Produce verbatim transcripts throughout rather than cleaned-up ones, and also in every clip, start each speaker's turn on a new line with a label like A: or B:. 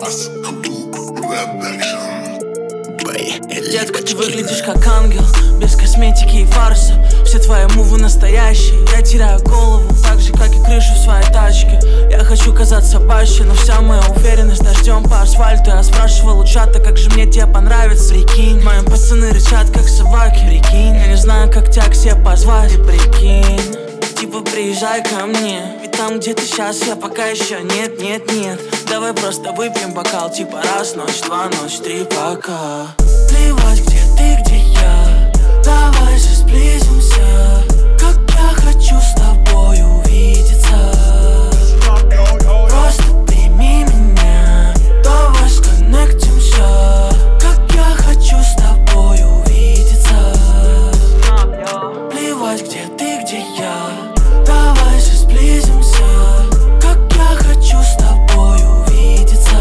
A: Детка, ты выглядишь как ангел, без косметики и фарса. Все твои мувы настоящие, я теряю голову, так же, как и крышу в своей тачке. Я хочу казаться паще, но вся моя уверенность дождем по асфальту. Я спрашивал у чата, как же мне тебе понравится. Прикинь, мои пацаны рычат, как собаки. Прикинь, я не знаю, как тебя к себе позвать. Прикинь, типа приезжай ко мне, ведь там, где ты сейчас, я пока еще нет, нет, нет. Давай просто выпьем бокал, типа раз, ночь, два, ночь, три, пока. Плевать, где ты, где я, давай же сблизимся. Как я хочу с тобой увидеться. Просто прими меня, давай сконнектимся. Как я хочу с тобой увидеться. Плевать, где ты, где я, давай же сблизимся. Как я хочу с тобой увидеться.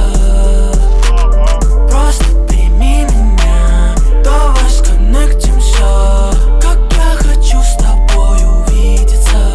A: Просто прими меня, давай сконнектимся. Как я хочу с тобой увидеться.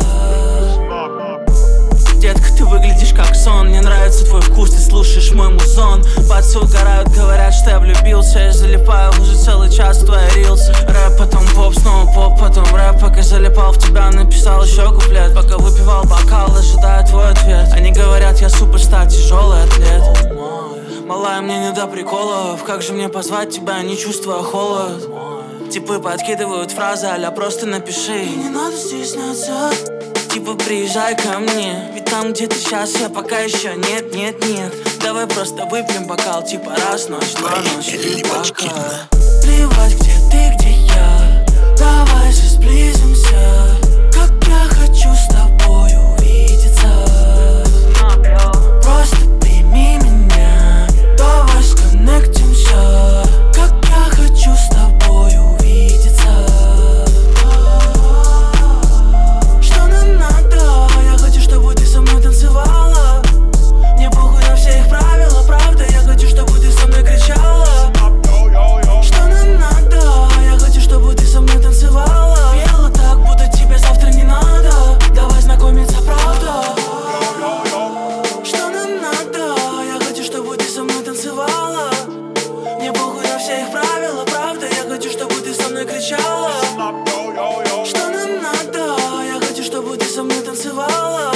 A: Детка, ты выглядишь как сон, мне нравится твой вкус, ты слушаешь мой музон. Пацы угорают, говорят, что я влюбился. Я залипаю уже целый час в твои рилсы. Рэп, потом поп, снова поп, потом рэп. Пока залипал в тебя, написал еще куплет. Пока выпивал бокал, ожидая твой ответ. Они говорят, я суперстар, тяжелый атлет. Малая, мне не до приколов. Как же мне позвать тебя, не чувствуя холод? Типы подкидывают фразы, аля просто напиши. И не надо стесняться. Типа приезжай ко мне, ведь там, где ты сейчас, я пока еще нет, нет, нет. Давай просто выпьем бокал, типа раз, ночь, два, ночь, три, пока. Плевать, где ты, где я, давай же сблизимся. Как я хочу с тобой увидеться. Просто прими меня, давай сконнектимся. Как я хочу с тобой увидеться. Что нам надо? Я хочу, чтобы ты со мной танцевала. Мне похуй на все их правила, правда. Я хочу, чтобы ты со мной кричала. Что нам надо? Я хочу, чтобы ты со мной танцевала. Пела так, будто тебе завтра не надо. Давай знакомиться, правда. Что нам надо? Я хочу, чтобы ты со мной танцевала. Мне похуй на все их правила, правда. Я хочу, чтобы ты со мной кричала. Что нам надо? Я хочу, чтобы ты со мной танцевала.